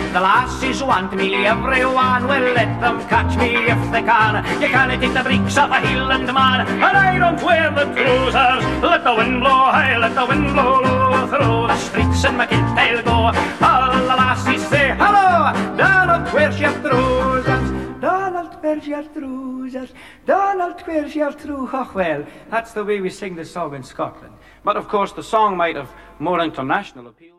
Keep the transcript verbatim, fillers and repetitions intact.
The lassies want me, everyone will let them catch me if they can. You can't take the breeks off a Highland man, and I don't wear the trousers. Let the wind blow high, let the wind blow low, through the streets in my kilt I'll go. All the lassies say, hello, Donald, where's your trousers? Donald, where's your trousers? Donald, where's your trousers? Oh, well, that's the way we sing the song in Scotland. But of course, the song might have more international appeal.